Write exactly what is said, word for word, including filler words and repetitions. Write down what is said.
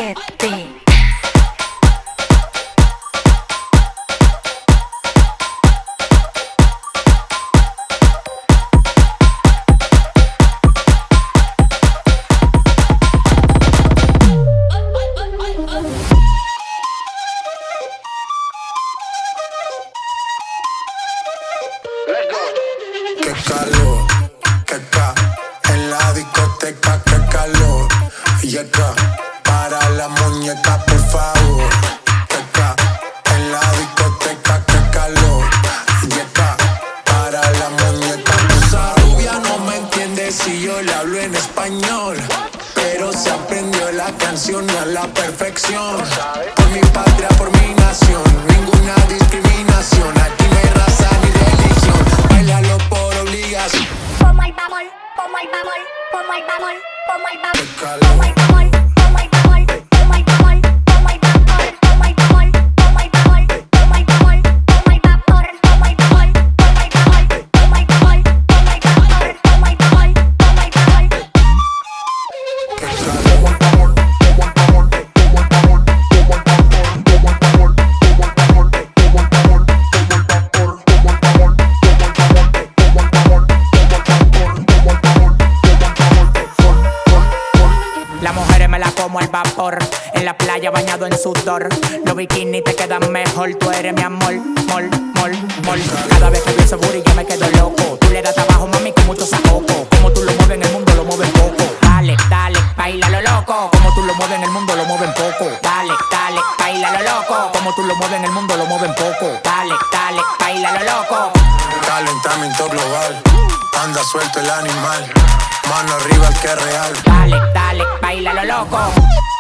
T. Qué calor, que ca en la discoteca, qué calor. Y acá, para la muñeca, por favor. Que ca en la discoteca, qué calor. Y acá, para la muñeca, esa rubia no me entiende si yo le hablo en español, pero se aprendió la canción a la perfección. Por mi patria, por mi nación, ninguna discriminación. Aquí no hay raza ni religión. Bailalo por obligación. Como el bamol, como el bamol, como el bamol, como el bamol, Qué calor. como el bamol, como el bamol, como el bamol, como el vapor, como el bamol, como el bamol, como el bamol, como el vapor, como el bamol, como el bamol, como el bamol, como el vapor, como el bamol, como el bamol. Qué calor. Las mujeres me la como al vapor, en la playa bañado en sudor. Los bikinis te quedan mejor, tú eres mi amor, mol, mol, mol. Cada vez que veo ese booty yo me quedo loco. Tú le das trabajo, mami, con mucho saoco. Como tú lo mueves en el mundo, lo mueves poco. Dale, dale, baila lo loco. Como tú lo mueves en el mundo, lo mueven poco. Dale, dale, baila lo loco. Como tú lo mueves en el mundo, lo mueven poco. Dale, dale, baila lo loco. Calentamiento global, anda suelto el animal, mano arriba el que es real. Dale, dale, baila lo loco.